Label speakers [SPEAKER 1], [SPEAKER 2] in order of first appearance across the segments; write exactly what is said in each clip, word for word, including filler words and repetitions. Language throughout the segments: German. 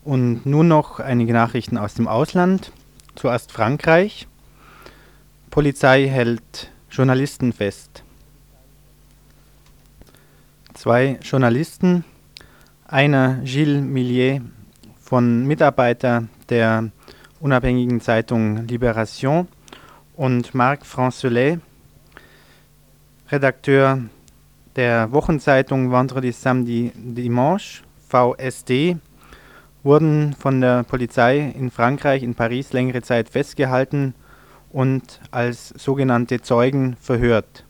[SPEAKER 1] Und nun noch einige Nachrichten aus dem Ausland. Zuerst Frankreich. Polizei hält Journalisten fest. Zwei Journalisten, einer Gilles Millier, von Mitarbeiter der unabhängigen Zeitung Libération, und Marc Francelet, Redakteur der Wochenzeitung Vendredi Samedi Dimanche, V S D, wurden von der Polizei in Frankreich, in Paris, längere Zeit festgehalten und als sogenannte Zeugen verhört.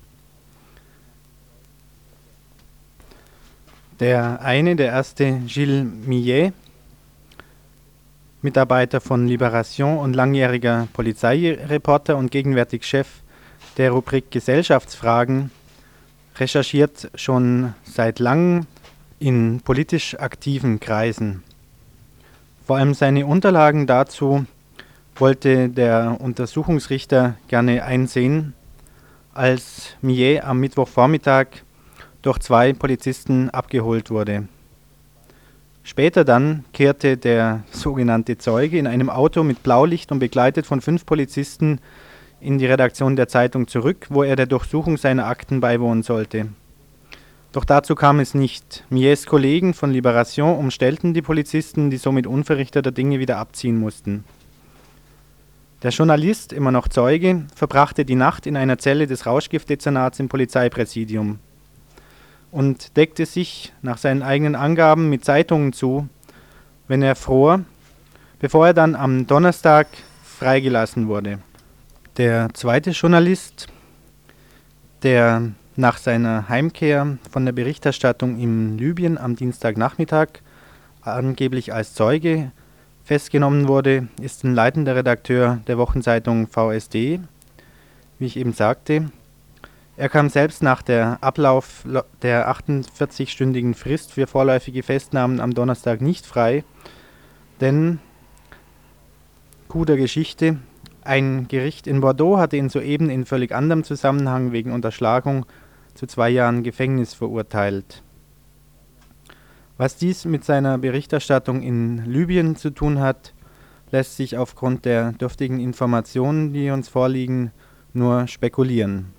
[SPEAKER 1] Der eine, der erste, Gilles Millet, Mitarbeiter von Libération und langjähriger Polizeireporter und gegenwärtig Chef der Rubrik Gesellschaftsfragen, recherchiert schon seit langem in politisch aktiven Kreisen. Vor allem seine Unterlagen dazu wollte der Untersuchungsrichter gerne einsehen, als Millet am Mittwochvormittag durch zwei Polizisten abgeholt wurde. Später dann kehrte der sogenannte Zeuge in einem Auto mit Blaulicht und begleitet von fünf Polizisten in die Redaktion der Zeitung zurück, wo er der Durchsuchung seiner Akten beiwohnen sollte. Doch dazu kam es nicht. Millets Kollegen von Libération umstellten die Polizisten, die somit unverrichteter Dinge wieder abziehen mussten. Der Journalist, immer noch Zeuge, verbrachte die Nacht in einer Zelle des Rauschgiftdezernats im Polizeipräsidium und deckte sich nach seinen eigenen Angaben mit Zeitungen zu, wenn er fror, bevor er dann am Donnerstag freigelassen wurde. Der zweite Journalist, der nach seiner Heimkehr von der Berichterstattung in Libyen am Dienstagnachmittag angeblich als Zeuge festgenommen wurde, ist ein leitender Redakteur der Wochenzeitung V S D, wie ich eben sagte. Er kam selbst nach der Ablauf der achtundvierzigstündigen Frist für vorläufige Festnahmen am Donnerstag nicht frei, denn, Coup der Geschichte, ein Gericht in Bordeaux hatte ihn soeben in völlig anderem Zusammenhang wegen Unterschlagung zu zwei Jahren Gefängnis verurteilt. Was dies mit seiner Berichterstattung in Libyen zu tun hat, lässt sich aufgrund der dürftigen Informationen, die uns vorliegen, nur spekulieren.